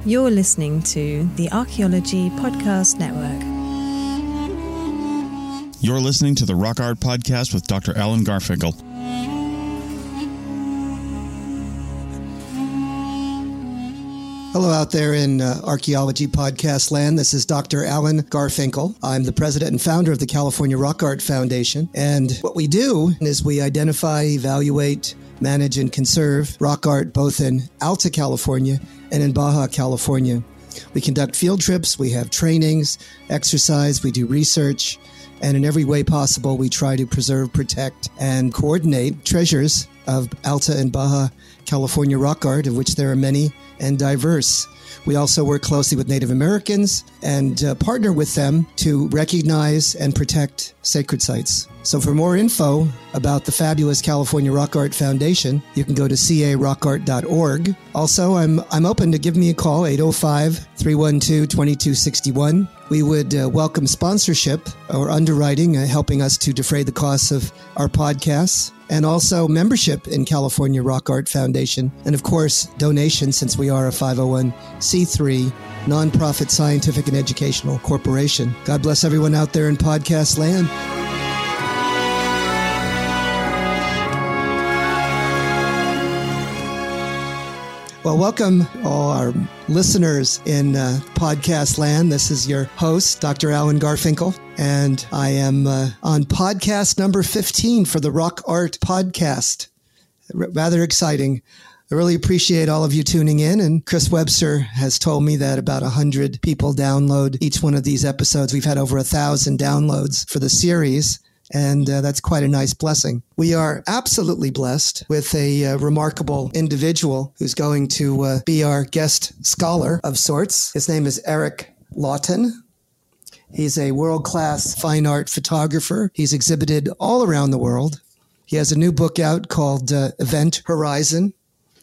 You're listening to the Archaeology Podcast Network. You're listening to the Rock Art Podcast with Dr. Alan Garfinkel. Hello out there in Archaeology Podcast land. This is Dr. Alan Garfinkel. I'm the president and founder of the California Rock Art Foundation. And what we do is we identify, evaluate, manage, and conserve rock art both in Alta California and in Baja California. We conduct field trips, we have trainings, exercise, we do research, and in every way possible, we try to preserve, protect, and coordinate treasures of Alta and Baja California rock art, of which there are many and diverse. We also work closely with Native Americans and partner with them to recognize and protect sacred sites. So for more info about the fabulous California Rock Art Foundation, you can go to carockart.org. Also, I'm open to give me a call, 805-312-2261. We would welcome sponsorship or underwriting, helping us to defray the costs of our podcasts, and also membership in California Rock Art Foundation, and of course, donations, since we are a 501c3 nonprofit scientific and educational corporation. God bless everyone out there in podcast land. Well, welcome all our listeners in podcast land. This is your host, Dr. Alan Garfinkel, and I am on podcast number 15 for the Rock Art Podcast. Rather exciting. I really appreciate all of you tuning in, and Chris Webster has told me that about 100 people download each one of these episodes. We've had over 1,000 downloads for the series, and that's quite a nice blessing. We are absolutely blessed with a remarkable individual who's going to be our guest scholar of sorts. His name is Eric Lawton. He's a world-class fine art photographer. He's exhibited all around the world. He has a new book out called Event Horizon,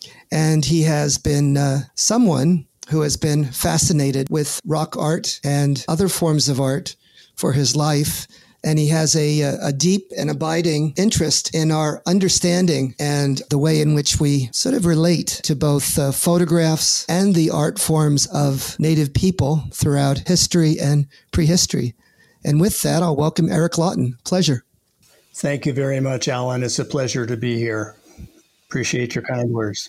and he has been someone who has been fascinated with rock art and other forms of art for his life. And he has a deep and abiding interest in our understanding and the way in which we sort of relate to both photographs and the art forms of Native people throughout history and prehistory. And with that, I'll welcome Eric Lawton. Pleasure. Thank you very much, Alan. It's a pleasure to be here. Appreciate your kind words.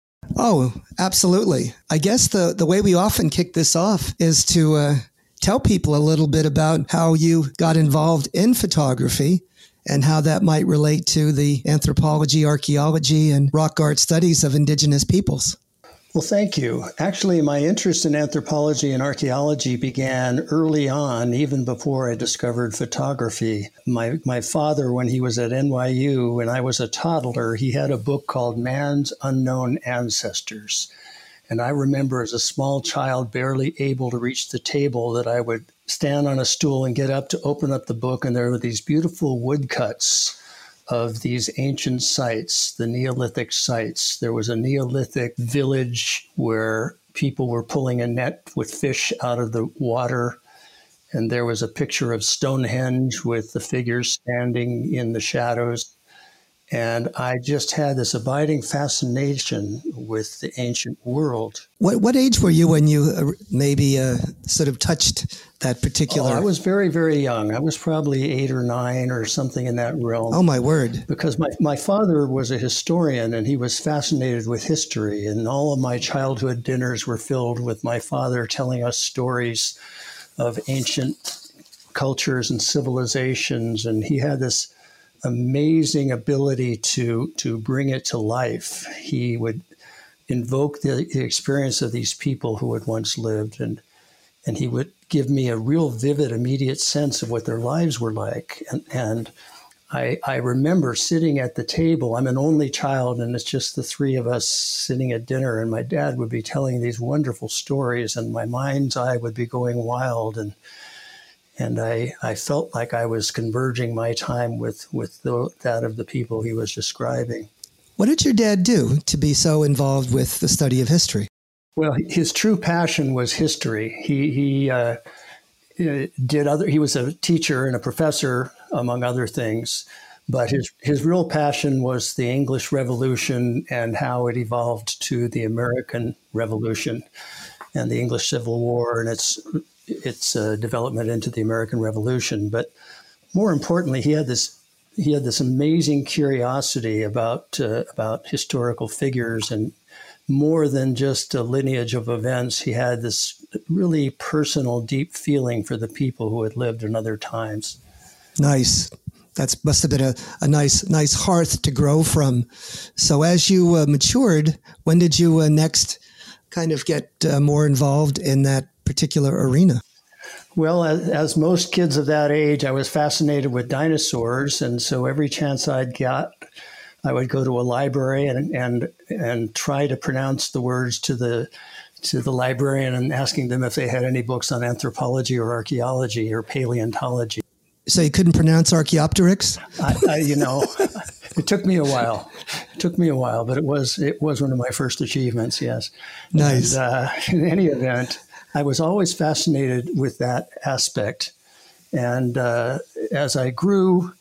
Oh, absolutely. I guess the way we often kick this off is to tell people a little bit about how you got involved in photography and how that might relate to the anthropology, archaeology, and rock art studies of indigenous peoples. Well, thank you. Actually, my interest in anthropology and archaeology began early on, even before I discovered photography. My father, when he was at NYU, when I was a toddler, he had a book called Man's Unknown Ancestors. And I remember as a small child, barely able to reach the table, that I would stand on a stool and get up to open up the book. And there were these beautiful woodcuts of these ancient sites, the Neolithic sites. There was a Neolithic village where people were pulling a net with fish out of the water. And there was a picture of Stonehenge with the figures standing in the shadows. And I just had this abiding fascination with the ancient world. What age were you when you maybe sort of touched that particular? I was very, very young. I was probably 8 or 9 or something in that realm. Oh, my word. Because my father was a historian and he was fascinated with history. And all of my childhood dinners were filled with my father telling us stories of ancient cultures and civilizations. And he had this amazing ability to bring it to life. He would invoke the experience of these people who had once lived, and he would give me a real vivid, immediate sense of what their lives were like. And I remember sitting at the table. I'm an only child, and it's just the three of us sitting at dinner, and my dad would be telling these wonderful stories, and my mind's eye would be going wild, and I felt like I was converging my time with that of the people he was describing. What did your dad do to be so involved with the study of history? Well, his true passion was history. He was a teacher and a professor, among other things, but his real passion was the English Revolution and how it evolved to the American Revolution. and the English Civil War and its development into the American Revolution. But more importantly, he had this amazing curiosity about historical figures, and more than just a lineage of events. He had this really personal, deep feeling for the people who had lived in other times. Nice. That must have been a nice hearth to grow from. So as you matured, when did you next kind of get more involved in that particular arena? Well, as most kids of that age, I was fascinated with dinosaurs. And so every chance I'd got, I would go to a library and try to pronounce the words to the librarian and asking them if they had any books on anthropology or archaeology or paleontology. So you couldn't pronounce Archaeopteryx? It took me a while. But it was one of my first achievements, yes. Nice. And, in any event, I was always fascinated with that aspect. And as I grew,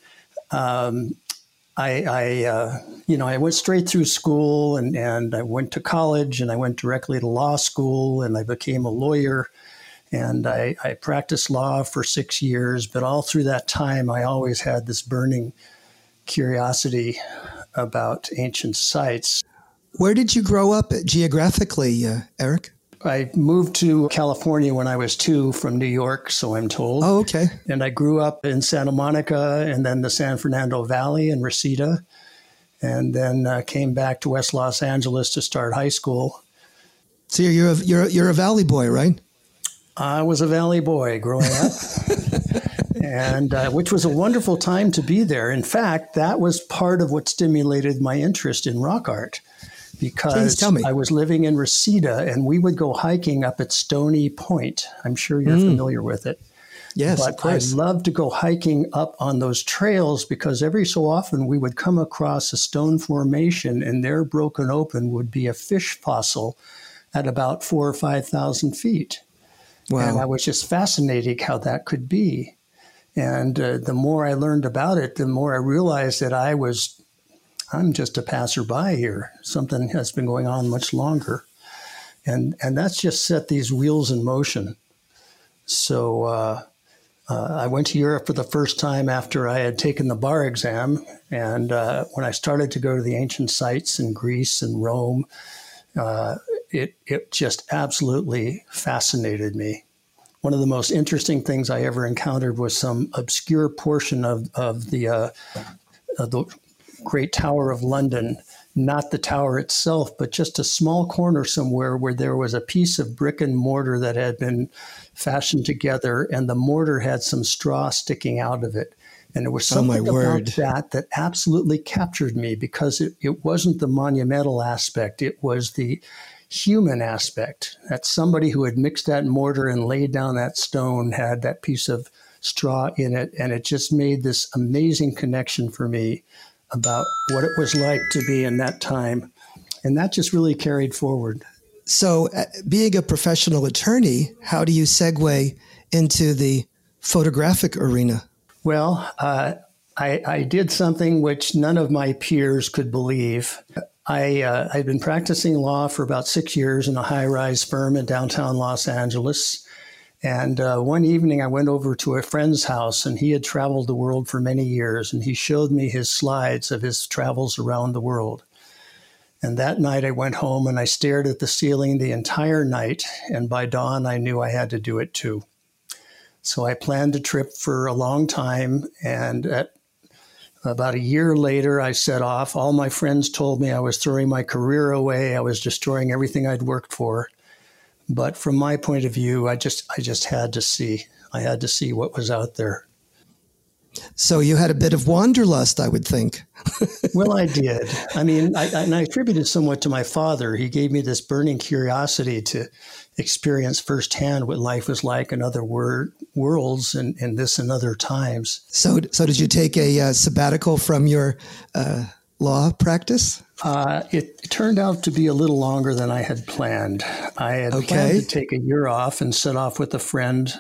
I went straight through school and I went to college and I went directly to law school and I became a lawyer. And I practiced law for 6 years, but all through that time, I always had this burning curiosity about ancient sites. Where did you grow up geographically, Eric? I moved to California when I was 2 from New York, so I'm told. Oh, okay. And I grew up in Santa Monica and then the San Fernando Valley and Reseda, and then came back to West Los Angeles to start high school. So you're a Valley boy, right? I was a Valley boy growing up, and which was a wonderful time to be there. In fact, that was part of what stimulated my interest in rock art, because I was living in Reseda, and we would go hiking up at Stony Point. I'm sure you're familiar with it. Yes, but of course. I loved to go hiking up on those trails because every so often we would come across a stone formation, and there broken open would be a fish fossil at about 4,000 or 5,000 feet. Wow. And I was just fascinated how that could be. And the more I learned about it, the more I realized that I'm just a passerby here. Something has been going on much longer. And that's just set these wheels in motion. So I went to Europe for the first time after I had taken the bar exam. And when I started to go to the ancient sites in Greece and Rome, it just absolutely fascinated me. One of the most interesting things I ever encountered was some obscure portion of the Great Tower of London, not the tower itself, but just a small corner somewhere where there was a piece of brick and mortar that had been fashioned together, and the mortar had some straw sticking out of it. And there was something about that absolutely captured me, because it wasn't the monumental aspect. It was the human aspect, that somebody who had mixed that mortar and laid down that stone had that piece of straw in it. And it just made this amazing connection for me about what it was like to be in that time. And that just really carried forward. So being a professional attorney, how do you segue into the photographic arena? Well, I did something which none of my peers could believe. I'd been practicing law for about 6 years in a high-rise firm in downtown Los Angeles. And one evening I went over to a friend's house, and he had traveled the world for many years, and he showed me his slides of his travels around the world. And that night I went home and I stared at the ceiling the entire night, and by dawn I knew I had to do it too. So I planned a trip for a long time, and about a year later, I set off. All my friends told me I was throwing my career away. I was destroying everything I'd worked for. But from my point of view, I just had to see. I had to see what was out there. So you had a bit of wanderlust, I would think. Well, I did. I mean, I attribute it somewhat to my father. He gave me this burning curiosity to experience firsthand what life was like in other worlds and this and other times. So did you take a sabbatical from your law practice? It turned out to be a little longer than I had planned. I had planned to take a year off and set off with a friend,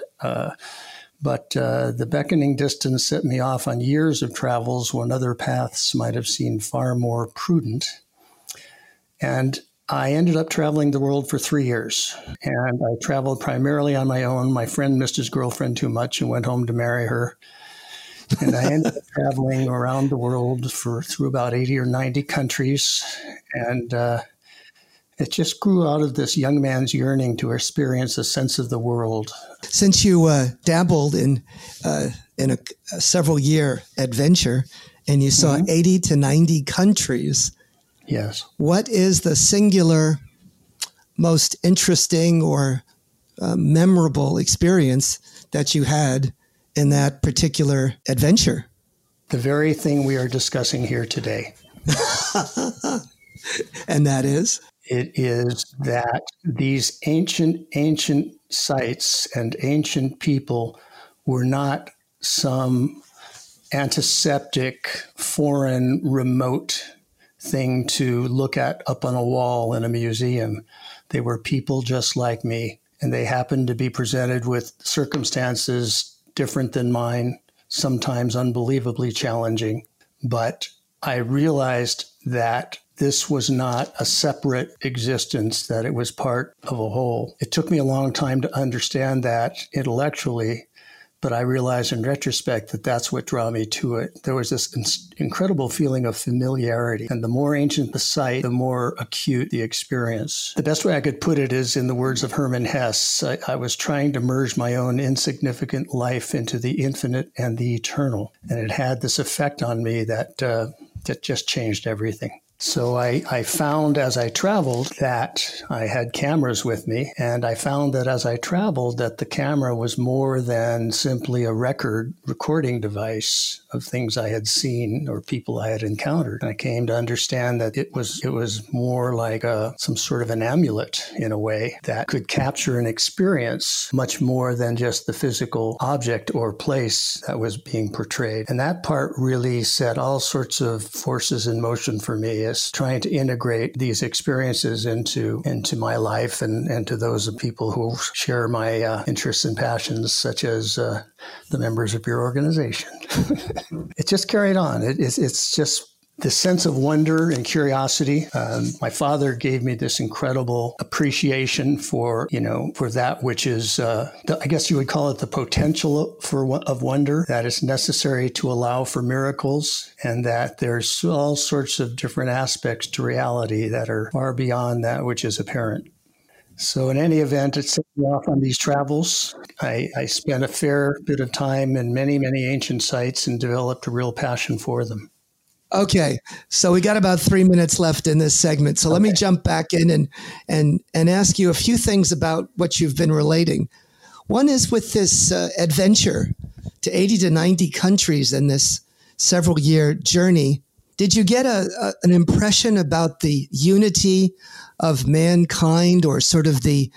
but the beckoning distance set me off on years of travels when other paths might have seemed far more prudent. And I ended up traveling the world for 3 years, and I traveled primarily on my own. My friend missed his girlfriend too much and went home to marry her. And I ended up traveling around the world through about 80 or 90 countries. And it just grew out of this young man's yearning to experience a sense of the world. Since you dabbled in a several-year adventure and you saw 80 to 90 countries, yes, what is the singular most interesting or memorable experience that you had in that particular adventure? The very thing we are discussing here today. And that is? It is that these ancient sites and ancient people were not some antiseptic, foreign, remote thing to look at up on a wall in a museum. They were people just like me, and they happened to be presented with circumstances different than mine, sometimes unbelievably challenging. But I realized that this was not a separate existence, that it was part of a whole. It took me a long time to understand that intellectually, but I realized in retrospect that that's what drew me to it. There was this incredible feeling of familiarity, and the more ancient the site, the more acute the experience. The best way I could put it is in the words of Hermann Hesse. I was trying to merge my own insignificant life into the infinite and the eternal, and it had this effect on me that just changed everything. So I found as I traveled that I had cameras with me, and I found that as I traveled that the camera was more than simply a recording device of things I had seen or people I had encountered. And I came to understand that it was more like some sort of an amulet in a way that could capture an experience much more than just the physical object or place that was being portrayed. And that part really set all sorts of forces in motion for me, trying to integrate these experiences into my life and to those of people who share my interests and passions, such as the members of your organization. It just carried on. It's just this sense of wonder and curiosity. My father gave me this incredible appreciation for that which is, I guess you would call it the potential of wonder that is necessary to allow for miracles, and that there's all sorts of different aspects to reality that are far beyond that which is apparent. So in any event, it set me off on these travels. I spent a fair bit of time in many, many ancient sites and developed a real passion for them. Okay, so we got about 3 minutes left in this segment. So let me jump back in and ask you a few things about what you've been relating. One is with this adventure to 80 to 90 countries in this several-year journey. Did you get an impression about the unity of mankind, or sort of the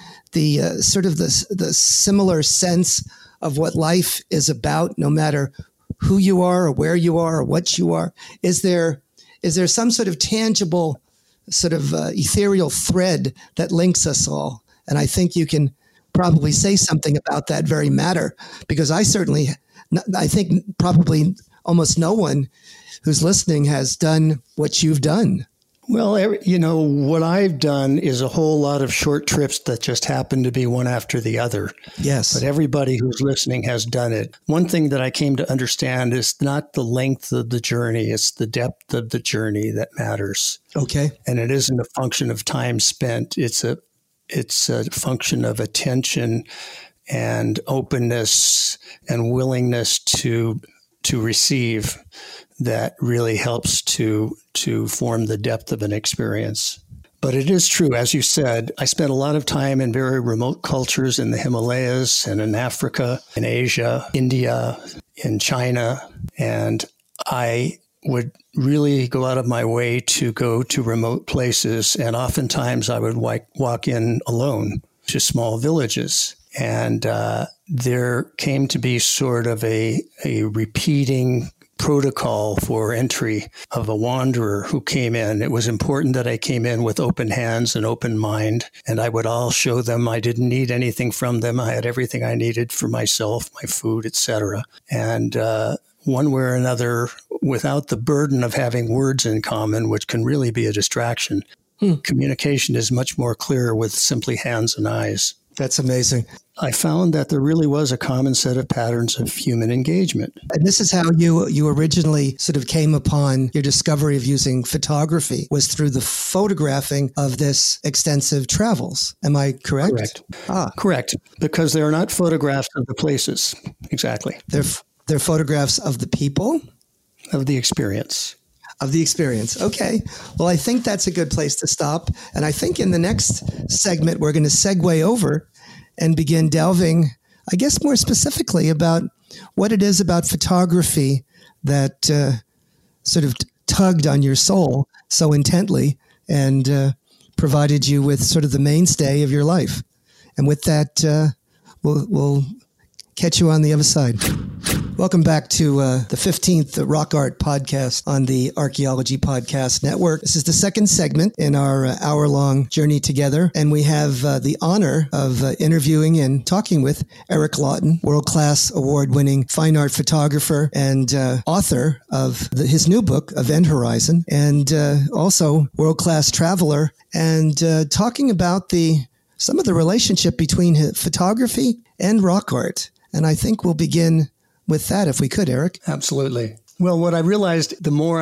similar sense of what life is about, no matter who you are or where you are or what you are? Is there some sort of tangible, sort of ethereal thread that links us all? And I think you can probably say something about that very matter, because I think probably almost no one who's listening has done what you've done. Well, what I've done is a whole lot of short trips that just happen to be one after the other. Yes. But everybody who's listening has done it. One thing that I came to understand is not the length of the journey, it's the depth of the journey that matters. Okay. And it isn't a function of time spent. It's a function of attention and openness and willingness to receive that really helps to form the depth of an experience. But it is true, as you said, I spent a lot of time in very remote cultures in the Himalayas and in Africa, in Asia, India, in China, and I would really go out of my way to go to remote places, and oftentimes I would walk in alone to small villages. And there came to be sort of a repeating protocol for entry of a wanderer who came in. It was important that I came in with open hands and open mind, and I would all show them I didn't need anything from them. I had everything I needed for myself, my food, etc. And one way or another, without the burden of having words in common, which can really be a distraction, Communication is much more clear with simply hands and eyes. That's amazing. I found that there really was a common set of patterns of human engagement. And this is how you originally sort of came upon your discovery of using photography, was through the photographing of this extensive travels. Am I correct? Correct. Correct. Because they're not photographs of the places. Exactly. They're photographs of the people? Of the experience. Of the experience. Okay. Well, I think that's a good place to stop. And I think in the next segment, we're going to segue over and begin delving, I guess, more specifically about what it is about photography that sort of tugged on your soul so intently and provided you with sort of the mainstay of your life. And with that, we'll catch you on the other side. Welcome back to the 15th Rock Art podcast on the Archaeology Podcast Network. This is the second segment in our hour-long journey together, and we have the honor of interviewing and talking with Eric Lawton, world-class award-winning fine art photographer and author of his new book, Event Horizon, and also world-class traveler, and talking about some of the relationship between photography and rock art. And I think we'll begin with that, if we could, Eric. Absolutely. Well, what I realized the more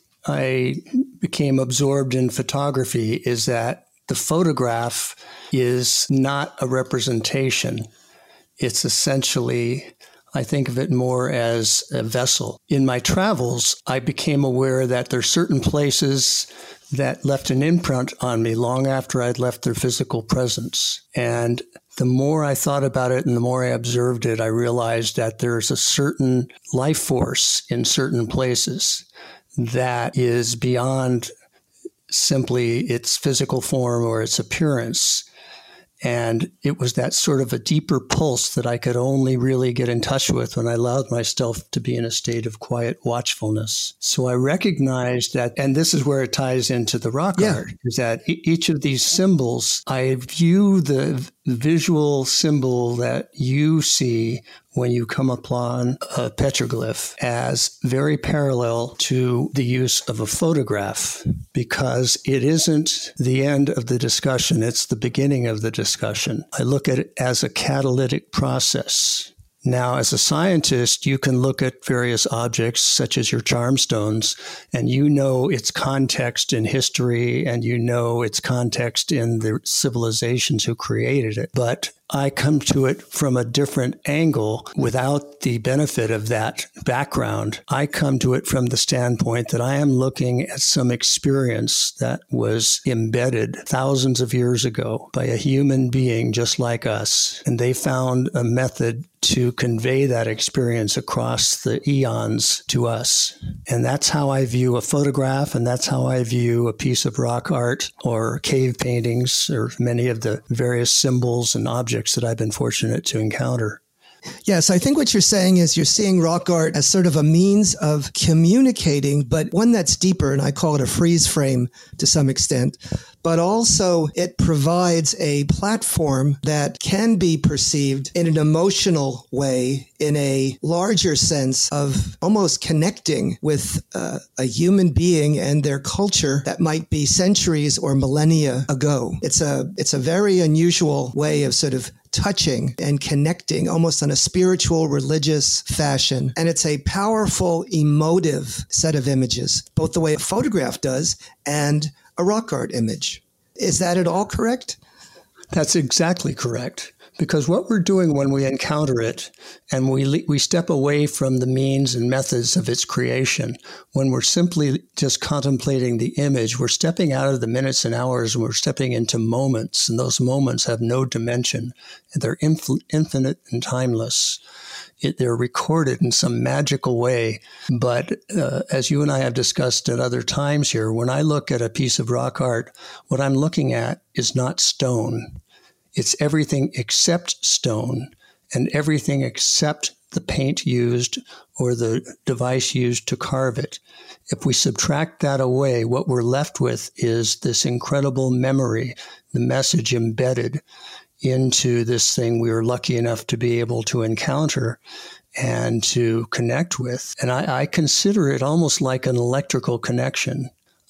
I became absorbed in photography is that the photograph is not a representation. It's essentially, I think of it more as a vessel. In my travels, I became aware that there are certain places that left an imprint on me long after I'd left their physical presence. And the more I thought about it and the more I observed it, I realized that there's a certain life force in certain places that is beyond simply its physical form or its appearance. And it was that sort of a deeper pulse that I could only really get in touch with when I allowed myself to be in a state of quiet watchfulness. So I recognized that, and this is where it ties into the rock art, is that each of these symbols, I view the visual symbol that you see when you come upon a petroglyph as very parallel to the use of a photograph, because it isn't the end of the discussion, it's the beginning of the discussion. I look at it as a catalytic process. Now, as a scientist, you can look at various objects, such as your charm stones, and you know its context in history, and you know its context in the civilizations who created it. But I come to it from a different angle without the benefit of that background. I come to it from the standpoint that I am looking at some experience that was embedded thousands of years ago by a human being just like us. And they found a method to convey that experience across the eons to us. And that's how I view a photograph, and that's how I view a piece of rock art or cave paintings or many of the various symbols and objects that I've been fortunate to encounter. Yes, I think what you're saying is you're seeing rock art as sort of a means of communicating, but one that's deeper, and I call it a freeze frame to some extent. But also it provides a platform that can be perceived in an emotional way, in a larger sense of almost connecting with a human being and their culture that might be centuries or millennia ago. It's a very unusual way of sort of touching and connecting almost in a spiritual, religious fashion. And it's a powerful, emotive set of images, both the way a photograph does and a rock art image. Is that at all correct? That's exactly correct. Because what we're doing when we encounter it and we step away from the means and methods of its creation, when we're simply just contemplating the image, we're stepping out of the minutes and hours and we're stepping into moments. And those moments have no dimension. They're infinite and timeless. They're recorded in some magical way. But as you and I have discussed at other times here, when I look at a piece of rock art, what I'm looking at is not stone. It's everything except stone and everything except the paint used or the device used to carve it. If we subtract that away, what we're left with is this incredible memory, the message embedded into this thing we were lucky enough to be able to encounter and to connect with. And I consider it almost like an electrical connection.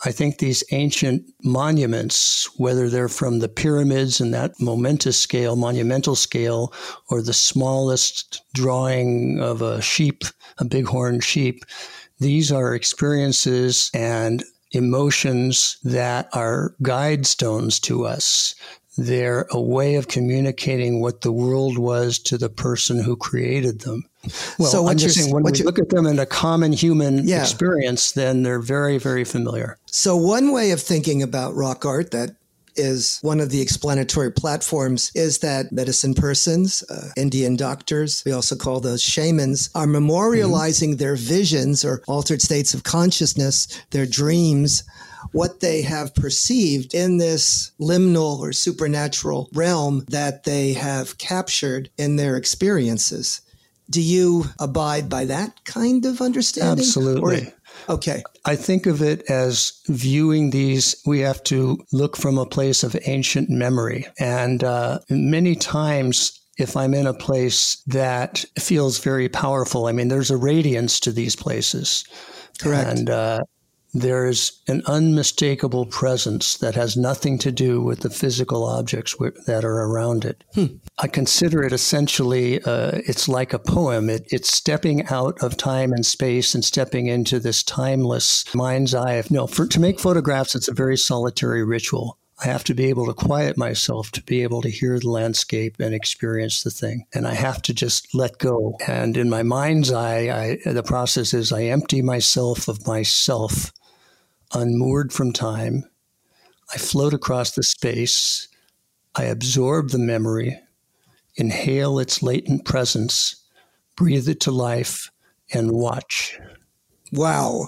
I think these ancient monuments, whether they're from the pyramids and that monumental scale, or the smallest drawing of a sheep, a bighorn sheep, these are experiences and emotions that are guide stones to us. They're a way of communicating what the world was to the person who created them. Well, so I'm just saying, when we look at them in a common human experience, then they're very, very familiar. So one way of thinking about rock art that is one of the explanatory platforms is that medicine persons, Indian doctors, we also call those shamans, are memorializing their visions or altered states of consciousness, their dreams, what they have perceived in this liminal or supernatural realm that they have captured in their experiences. Do you abide by that kind of understanding? Absolutely. Okay. I think of it as viewing these, we have to look from a place of ancient memory. And many times, if I'm in a place that feels very powerful, I mean, there's a radiance to these places. Correct. And there's an unmistakable presence that has nothing to do with the physical objects that are around it. I consider it essentially, it's like a poem. It's stepping out of time and space and stepping into this timeless mind's eye. To make photographs, it's a very solitary ritual. I have to be able to quiet myself to be able to hear the landscape and experience the thing. And I have to just let go. And in my mind's eye, the process is I empty myself of myself, unmoored from time. I float across the space. I absorb the memory, inhale its latent presence, breathe it to life, and watch. Wow.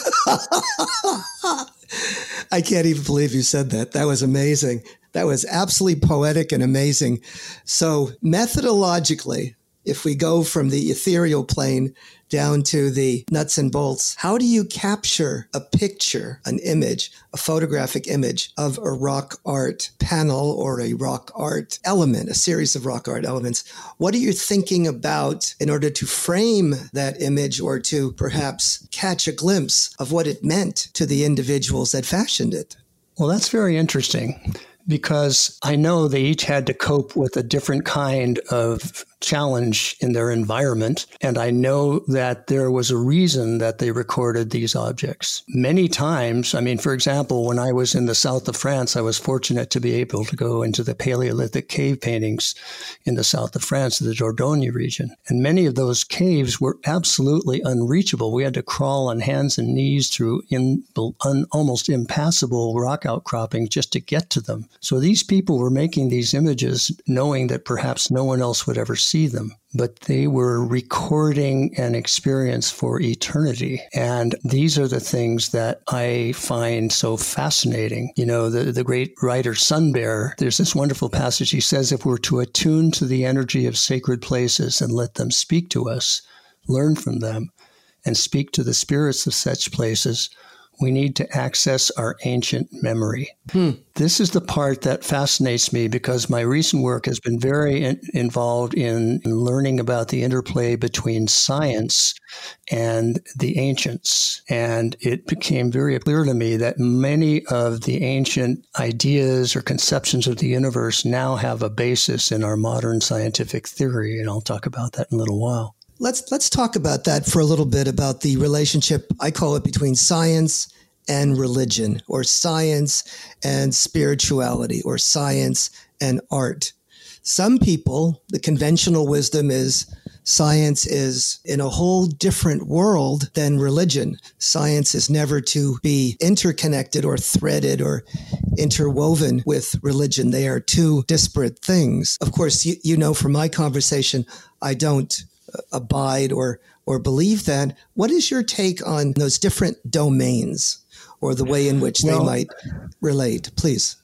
I can't even believe you said that. That was amazing. That was absolutely poetic and amazing. So methodologically, if we go from the ethereal plane down to the nuts and bolts, how do you capture a picture, an image, a photographic image of a rock art panel or a rock art element, a series of rock art elements? What are you thinking about in order to frame that image or to perhaps catch a glimpse of what it meant to the individuals that fashioned it? Well, that's very interesting, because I know they each had to cope with a different kind of challenge in their environment. And I know that there was a reason that they recorded these objects. Many times, I mean, for example, when I was in the south of France, I was fortunate to be able to go into the Paleolithic cave paintings in the south of France, the Dordogne region. And many of those caves were absolutely unreachable. We had to crawl on hands and knees through almost impassable rock outcropping just to get to them. So these people were making these images knowing that perhaps no one else would ever see them, but they were recording an experience for eternity. And these are the things that I find so fascinating. You know, the great writer Sun Bear, there's this wonderful passage. He says, if we're to attune to the energy of sacred places and let them speak to us, learn from them, and speak to the spirits of such places, we need to access our ancient memory. This is the part that fascinates me, because my recent work has been very involved in learning about the interplay between science and the ancients. And it became very clear to me that many of the ancient ideas or conceptions of the universe now have a basis in our modern scientific theory. And I'll talk about that in a little while. Let's talk about that for a little bit, about the relationship, I call it, between science and religion, or science and spirituality, or science and art. Some people, the conventional wisdom is science is in a whole different world than religion. Science is never to be interconnected or threaded or interwoven with religion. They are two disparate things. Of course, you know from my conversation, I don't abide or believe that. What is your take on those different domains, or the way in which they might relate, please?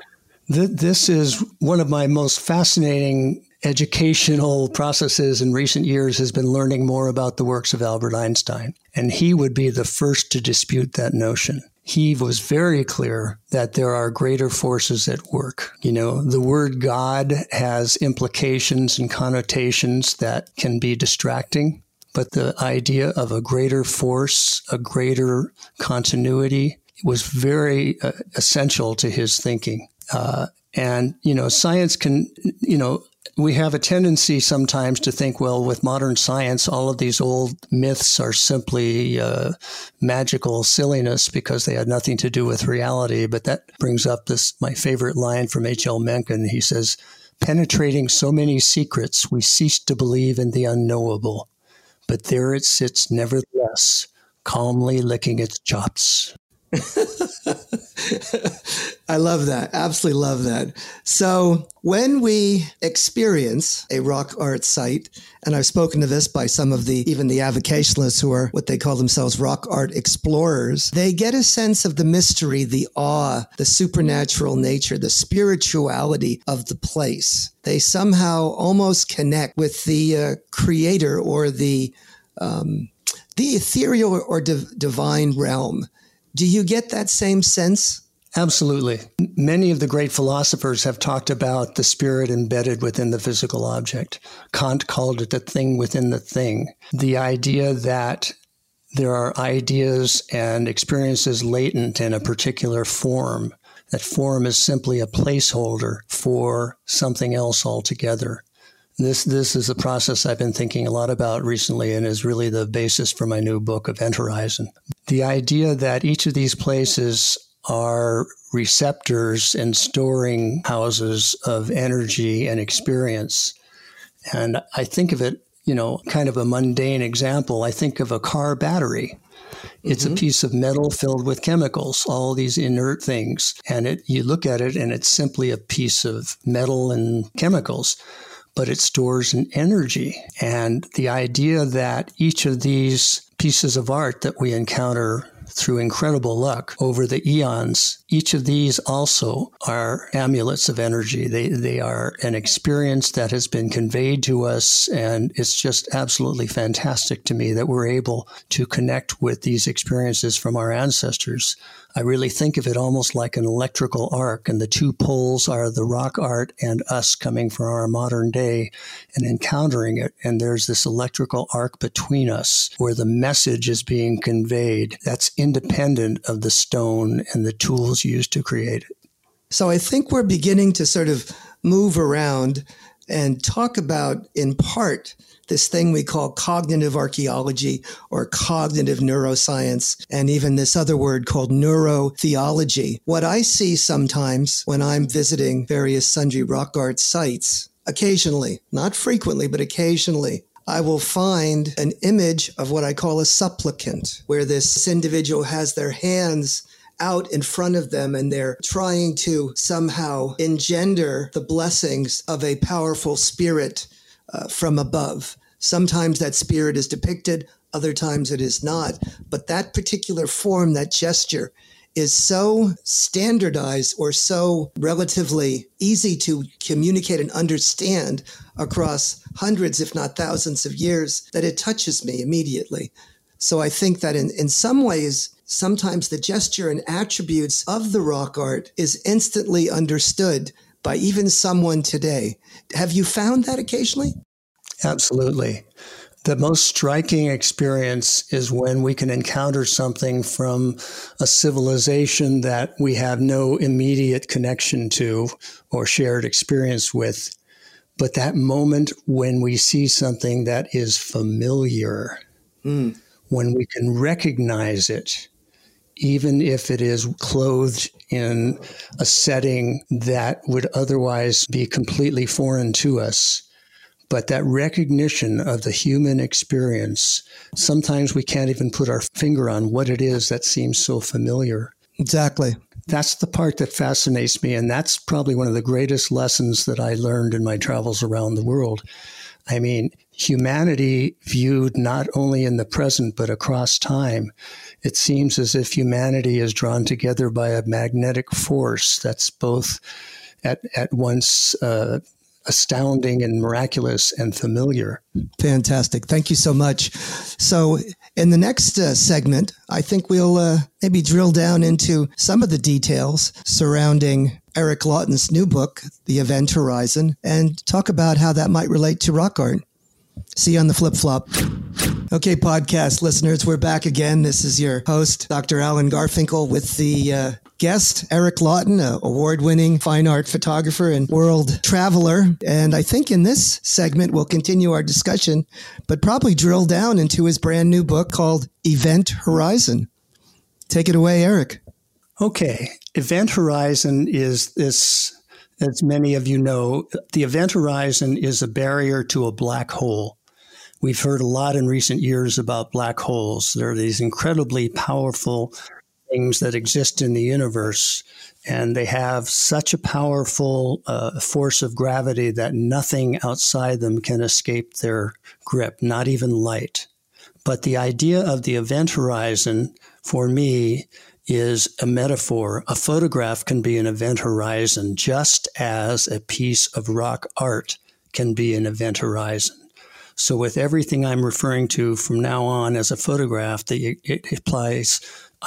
This is one of my most fascinating educational processes in recent years, has been learning more about the works of Albert Einstein. And he would be the first to dispute that notion. He was very clear that there are greater forces at work. You know, the word God has implications and connotations that can be distracting, but the idea of a greater force, a greater continuity, was very essential to his thinking. And, science can, we have a tendency sometimes to think, well, with modern science, all of these old myths are simply magical silliness because they had nothing to do with reality. But that brings up my favorite line from H.L. Mencken. He says, "Penetrating so many secrets, we cease to believe in the unknowable. But there it sits nevertheless, calmly licking its chops." I love that. Absolutely love that. So when we experience a rock art site, and I've spoken to this by some of even the avocationalists who are what they call themselves rock art explorers, they get a sense of the mystery, the awe, the supernatural nature, the spirituality of the place. They somehow almost connect with the creator or the ethereal or divine realm. Do you get that same sense? Absolutely. Many of the great philosophers have talked about the spirit embedded within the physical object. Kant called it the thing within the thing. The idea that there are ideas and experiences latent in a particular form. That form is simply a placeholder for something else altogether. This is a process I've been thinking a lot about recently and is really the basis for my new book, Event Horizon. The idea that each of these places are receptors and storing houses of energy and experience. And I think of it, kind of a mundane example. I think of a car battery. It's a piece of metal filled with chemicals, all these inert things. And you look at it and it's simply a piece of metal and chemicals, but it stores an energy. And the idea that each of these pieces of art that we encounter through incredible luck over the eons, each of these also are amulets of energy. They are an experience that has been conveyed to us, and it's just absolutely fantastic to me that we're able to connect with these experiences from our ancestors. I really think of it almost like an electrical arc, and the two poles are the rock art and us coming from our modern day and encountering it. And there's this electrical arc between us where the message is being conveyed that's independent of the stone and the tools used to create it. So I think we're beginning to sort of move around and talk about, in part, this thing we call cognitive archaeology or cognitive neuroscience, and even this other word called neurotheology. What I see sometimes when I'm visiting various sundry rock art sites, occasionally, not frequently, but occasionally, I will find an image of what I call a supplicant, where this individual has their hands out in front of them and they're trying to somehow engender the blessings of a powerful spirit from above. Sometimes that spirit is depicted, other times it is not. But that particular form, that gesture, is so standardized or so relatively easy to communicate and understand across hundreds, if not thousands of years, that it touches me immediately. So I think that in some ways, sometimes the gesture and attributes of the rock art is instantly understood by even someone today. Have you found that occasionally? Absolutely. The most striking experience is when we can encounter something from a civilization that we have no immediate connection to or shared experience with. But that moment when we see something that is familiar, when we can recognize it, even if it is clothed in a setting that would otherwise be completely foreign to us. But that recognition of the human experience, sometimes we can't even put our finger on what it is that seems so familiar. Exactly. That's the part that fascinates me. And that's probably one of the greatest lessons that I learned in my travels around the world. I mean, humanity viewed not only in the present, but across time. It seems as if humanity is drawn together by a magnetic force that's both at once astounding and miraculous and familiar. Fantastic. Thank you so much. So in the next segment, I think we'll maybe drill down into some of the details surrounding Eric Lawton's new book, The Event Horizon, and talk about how that might relate to rock art. See you on the flip-flop. Okay, podcast listeners, we're back again. This is your host, Dr. Alan Garfinkel, with the guest, Eric Lawton, an award-winning fine art photographer and world traveler. And I think in this segment, we'll continue our discussion, but probably drill down into his brand new book called Event Horizon. Take it away, Eric. Okay. Event Horizon is this, as many of you know, the event horizon is a barrier to a black hole. We've heard a lot in recent years about black holes. There are these incredibly powerful things that exist in the universe, and they have such a powerful force of gravity that nothing outside them can escape their grip, not even light. But the idea of the event horizon, for me, is a metaphor. A photograph can be an event horizon, just as a piece of rock art can be an event horizon. So with everything I'm referring to from now on as a photograph, it applies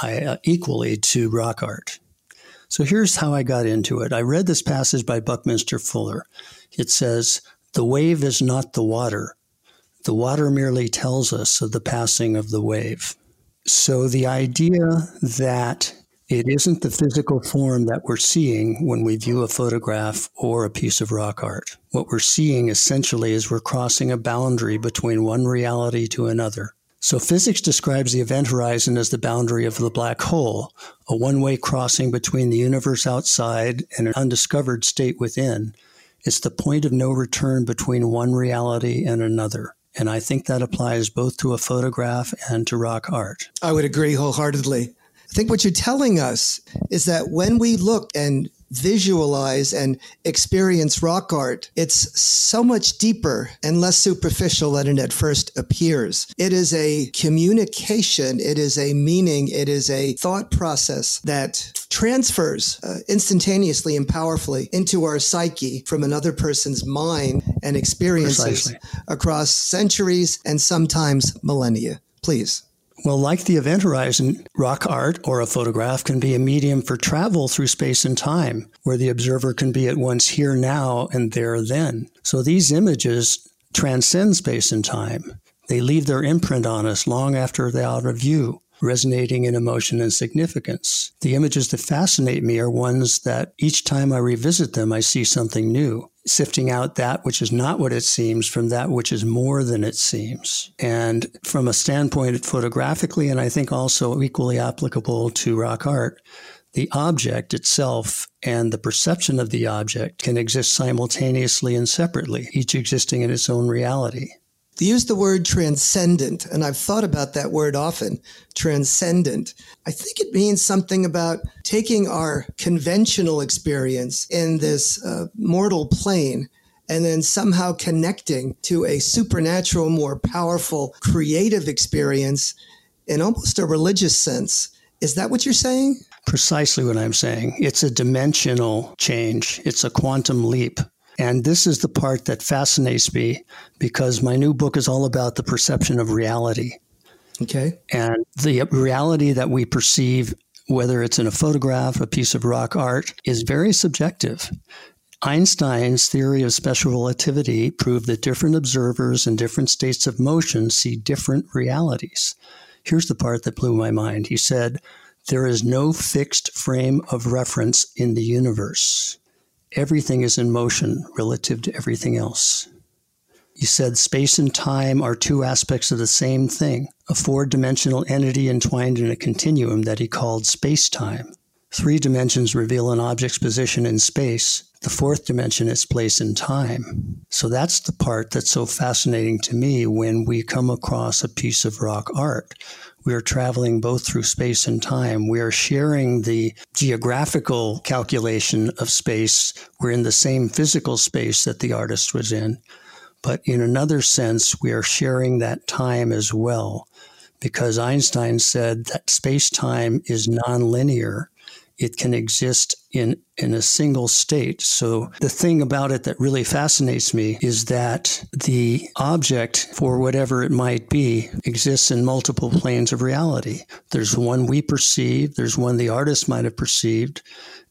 equally to rock art. So here's how I got into it. I read this passage by Buckminster Fuller. It says, "The wave is not the water. The water merely tells us of the passing of the wave." So the idea that it isn't the physical form that we're seeing when we view a photograph or a piece of rock art. What we're seeing essentially is we're crossing a boundary between one reality to another. So physics describes the event horizon as the boundary of the black hole, a one-way crossing between the universe outside and an undiscovered state within. It's the point of no return between one reality and another. And I think that applies both to a photograph and to rock art. I would agree wholeheartedly. I think what you're telling us is that when we look and visualize and experience rock art, it's so much deeper and less superficial than it at first appears. It is a communication, it is a meaning, it is a thought process that transfers instantaneously and powerfully into our psyche from another person's mind and experiences across centuries and sometimes millennia. Please. Well, like the event horizon, rock art or a photograph can be a medium for travel through space and time, where the observer can be at once here now and there then. So these images transcend space and time. They leave their imprint on us long after they're out of view, resonating in emotion and significance. The images that fascinate me are ones that each time I revisit them, I see something new, sifting out that which is not what it seems from that which is more than it seems. And from a standpoint photographically, and I think also equally applicable to rock art, the object itself and the perception of the object can exist simultaneously and separately, each existing in its own reality. They use the word transcendent, and I've thought about that word often, transcendent. I think it means something about taking our conventional experience in this mortal plane and then somehow connecting to a supernatural, more powerful, creative experience in almost a religious sense. Is that what you're saying? Precisely what I'm saying. It's a dimensional change. It's a quantum leap. And this is the part that fascinates me because my new book is all about the perception of reality. Okay. And the reality that we perceive, whether it's in a photograph, a piece of rock art, is very subjective. Einstein's theory of special relativity proved that different observers in different states of motion see different realities. Here's the part that blew my mind. He said, "There is no fixed frame of reference in the universe. Everything is in motion relative to everything else." He said space and time are two aspects of the same thing, a four-dimensional entity entwined in a continuum that he called space-time. 3 dimensions reveal an object's position in space. The 4th dimension is place in time. So that's the part that's so fascinating to me when we come across a piece of rock art. We are traveling both through space and time. We are sharing the geographical calculation of space. We're in the same physical space that the artist was in. But in another sense, we are sharing that time as well, because Einstein said that space-time is nonlinear. It can exist in a single state. So the thing about it that really fascinates me is that the object, for whatever it might be, exists in multiple planes of reality. There's one we perceive. There's one the artist might have perceived.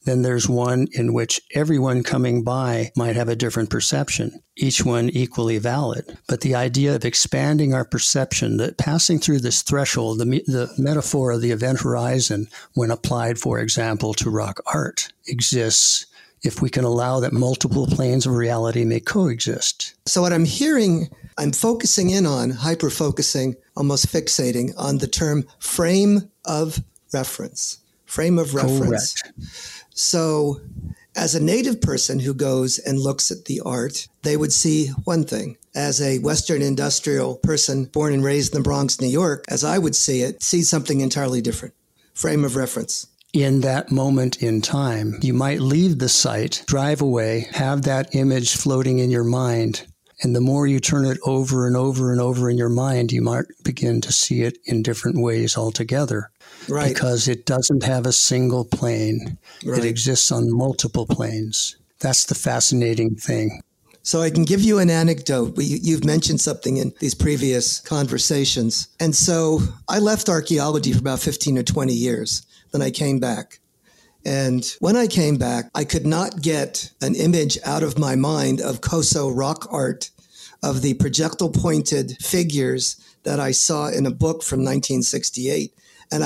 then there's one in which everyone coming by might have a different perception, each one equally valid. But the idea of expanding our perception, that passing through this threshold, the metaphor of the event horizon, when applied, for example, to rock art, exists if we can allow that multiple planes of reality may coexist. So what I'm hearing, I'm focusing in on, hyper-focusing, almost fixating on the term frame of reference. Frame of reference. Correct. So as a native person who goes and looks at the art, they would see one thing. As a Western industrial person born and raised in the Bronx, New York, as I would see it, see something entirely different. Frame of reference. In that moment in time, you might leave the site, drive away, have that image floating in your mind. And the more you turn it over and over and over in your mind, you might begin to see it in different ways altogether. Right. Because it doesn't have a single plane. Right. It exists on multiple planes. That's the fascinating thing. So I can give you an anecdote. You've mentioned something in these previous conversations. And so I left archaeology for about 15 or 20 years. Then I came back. And when I came back, I could not get an image out of my mind of Koso rock art, of the projectile pointed figures that I saw in a book from 1968. And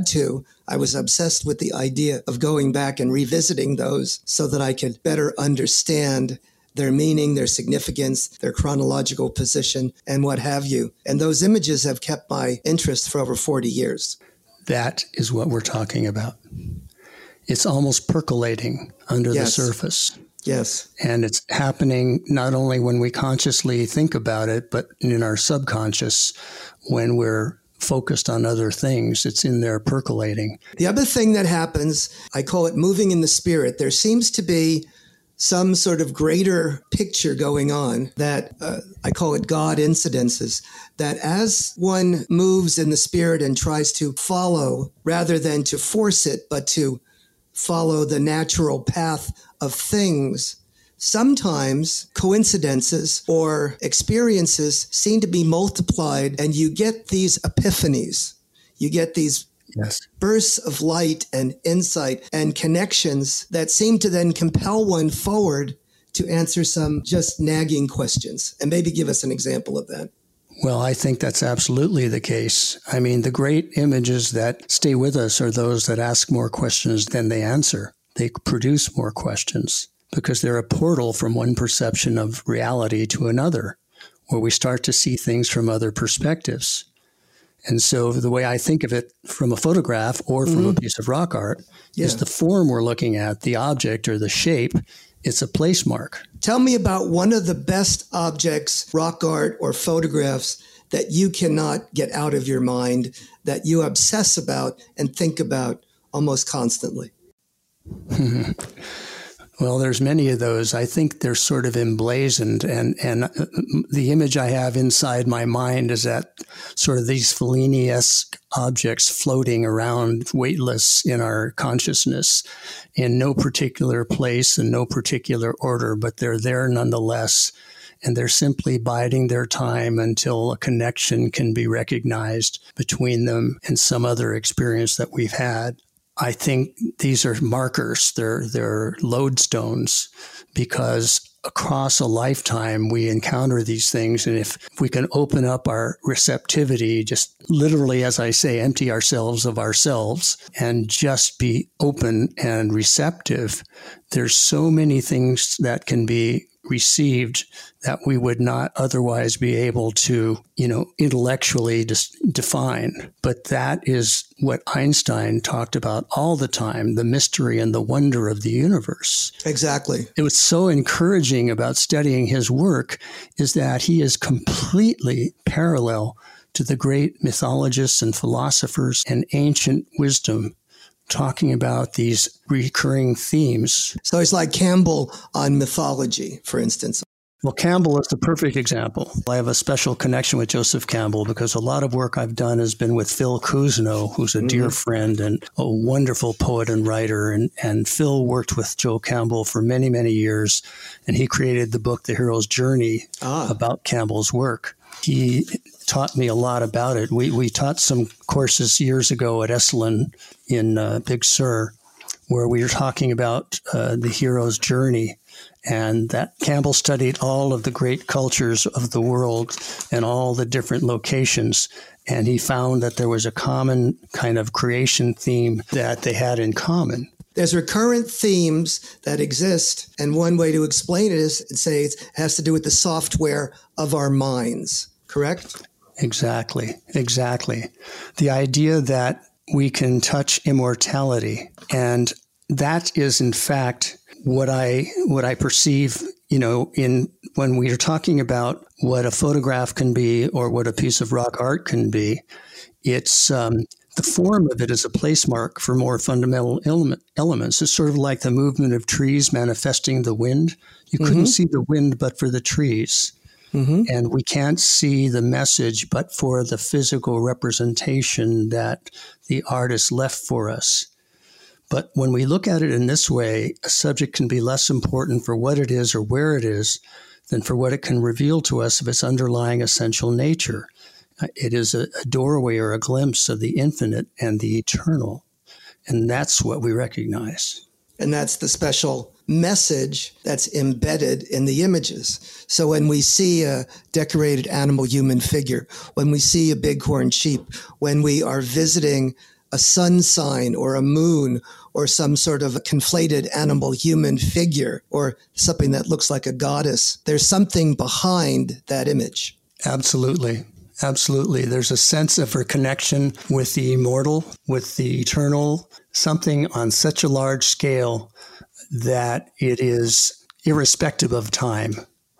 I was obsessed with the idea of going back and revisiting those so that I could better understand their meaning, their significance, their chronological position, and what have you. And those images have kept my interest for over 40 years. That is what we're talking about. It's almost percolating under the surface. Yes. And it's happening not only when we consciously think about it, but in our subconscious when we're focused on other things. It's in there percolating. The other thing that happens, I call it moving in the spirit. There seems to be some sort of greater picture going on that I call it God incidences, that as one moves in the spirit and tries to follow, rather than to force it, but to follow the natural path of things, sometimes coincidences or experiences seem to be multiplied and you get these epiphanies. You get these bursts of light and insight and connections that seem to then compel one forward to answer some just nagging questions. And maybe give us an example of that. Well, I think that's absolutely the case. I mean, the great images that stay with us are those that ask more questions than they answer. They produce more questions because they're a portal from one perception of reality to another, where we start to see things from other perspectives. And so the way I think of it from a photograph or from a piece of rock art is the form we're looking at, the object or the shape. It's a place mark. Tell me about one of the best objects, rock art or photographs, that you cannot get out of your mind, that you obsess about and think about almost constantly. Well, there's many of those. I think they're sort of emblazoned, and the image I have inside my mind is that sort of these Fellini-esque objects floating around weightless in our consciousness in no particular place and no particular order, but they're there nonetheless. And they're simply biding their time until a connection can be recognized between them and some other experience that we've had. I think these are markers. They're lodestones, because across a lifetime we encounter these things. And if we can open up our receptivity, just literally, as I say, empty ourselves of ourselves and just be open and receptive, there's so many things that can be received that we would not otherwise be able to, intellectually define. But that is what Einstein talked about all the time, the mystery and the wonder of the universe. Exactly. It was so encouraging about studying his work is that he is completely parallel to the great mythologists and philosophers and ancient wisdom talking about these recurring themes. So it's like Campbell on mythology, for instance. Well, Campbell is the perfect example. I have a special connection with Joseph Campbell because a lot of work I've done has been with Phil Cousineau, who's a dear friend and a wonderful poet and writer. And Phil worked with Joe Campbell for many, many years, and he created the book, The Hero's Journey, about Campbell's work. He taught me a lot about it. We taught some courses years ago at Esalen in Big Sur, where we were talking about the hero's journey, and that Campbell studied all of the great cultures of the world and all the different locations, and he found that there was a common kind of creation theme that they had in common. There's recurrent themes that exist, and one way to explain it is to say it has to do with the software of our minds, correct? Exactly. The idea that we can touch immortality, and that is in fact what I perceive, in when we are talking about what a photograph can be or what a piece of rock art can be. It's the form of it is a place mark for more fundamental elements. It's sort of like the movement of trees manifesting the wind. You couldn't see the wind but for the trees. And we can't see the message but for the physical representation that the artist left for us. But when we look at it in this way, a subject can be less important for what it is or where it is than for what it can reveal to us of its underlying essential nature. It is a doorway or a glimpse of the infinite and the eternal. And that's what we recognize. And that's the special message that's embedded in the images. So when we see a decorated animal human figure, when we see a bighorn sheep, when we are visiting a sun sign or a moon or some sort of a conflated animal human figure or something that looks like a goddess, there's something behind that image. Absolutely. There's a sense of a connection with the immortal, with the eternal, something on such a large scale that it is irrespective of time.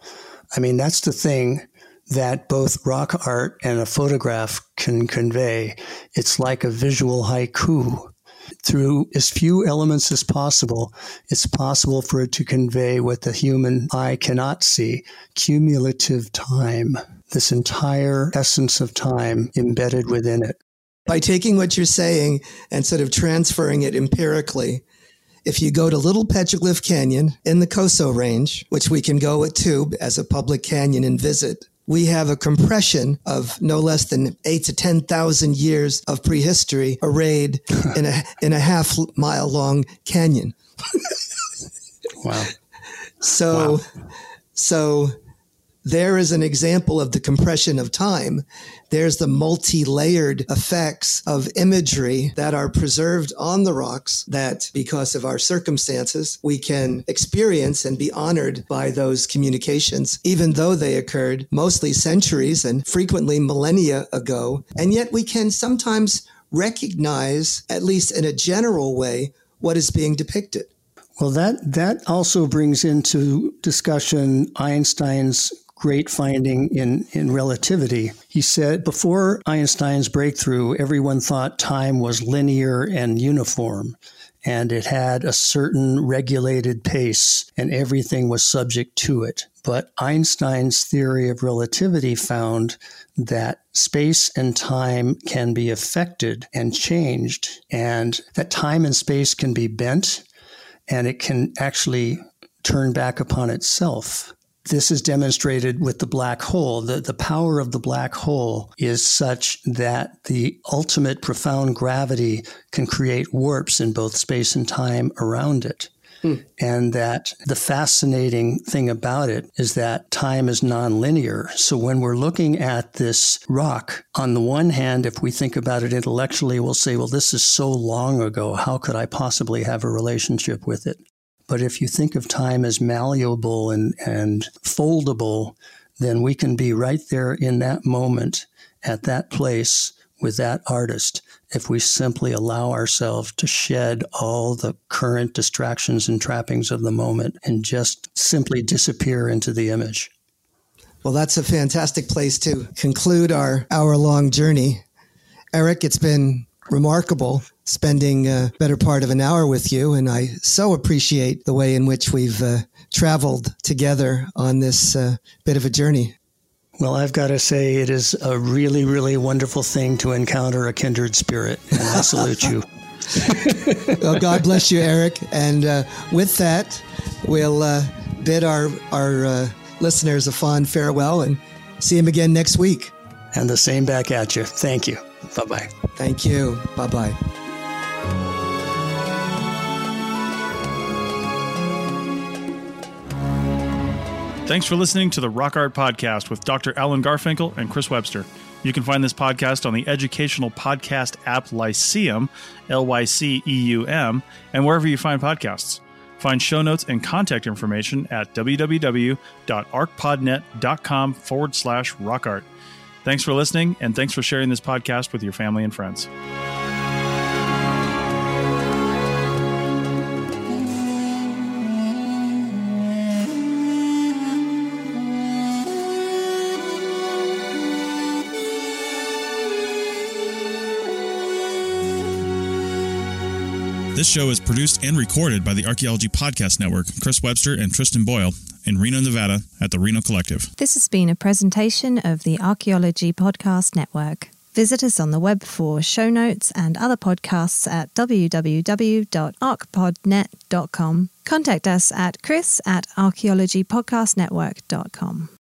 I mean, that's the thing that both rock art and a photograph can convey. It's like a visual haiku. Through as few elements as possible, it's possible for it to convey what the human eye cannot see, cumulative time. This entire essence of time embedded within it. By taking what you're saying and sort of transferring it empirically, if you go to Little Petroglyph Canyon in the Coso Range, which we can go to as a public canyon and visit, we have a compression of no less than 8,000 to 10,000 years of prehistory arrayed in a half-mile long canyon. Wow. So there is an example of the compression of time. There's the multi-layered effects of imagery that are preserved on the rocks that, because of our circumstances, we can experience and be honored by those communications, even though they occurred mostly centuries and frequently millennia ago. And yet we can sometimes recognize, at least in a general way, what is being depicted. Well, that also brings into discussion Einstein's great finding in relativity. He said before Einstein's breakthrough, everyone thought time was linear and uniform, and it had a certain regulated pace, and everything was subject to it. But Einstein's theory of relativity found that space and time can be affected and changed, and that time and space can be bent, and it can actually turn back upon itself. This is demonstrated with the black hole. The power of the black hole is such that the ultimate profound gravity can create warps in both space and time around it. And that the fascinating thing about it is that time is nonlinear. So when we're looking at this rock, on the one hand, if we think about it intellectually, we'll say, well, this is so long ago. How could I possibly have a relationship with it? But if you think of time as malleable and foldable, then we can be right there in that moment, at that place, with that artist, if we simply allow ourselves to shed all the current distractions and trappings of the moment and just simply disappear into the image. Well, that's a fantastic place to conclude our hour-long journey. Eric, it's been remarkable spending a better part of an hour with you, and I so appreciate the way in which we've traveled together on this bit of a journey. Well, I've got to say it is a really, really wonderful thing to encounter a kindred spirit, and I salute you. Well, God bless you, Eric. And with that, we'll bid our listeners a fond farewell and see them again next week. And the same back at you. Thank you. Bye-bye. Thank you. Bye-bye. Thanks for listening to the Rock Art Podcast with Dr. Alan Garfinkel and Chris Webster. You can find this podcast on the educational podcast app Lyceum, Lyceum, and wherever you find podcasts. Find show notes and contact information at www.arcpodnet.com/rockart. Thanks for listening, and thanks for sharing this podcast with your family and friends. This show is produced and recorded by the Archaeology Podcast Network, Chris Webster and Tristan Boyle, in Reno, Nevada, at the Reno Collective. This has been a presentation of the Archaeology Podcast Network. Visit us on the web for show notes and other podcasts at www.arcpodnet.com. Contact us at chris@archaeologypodcastnetwork.com.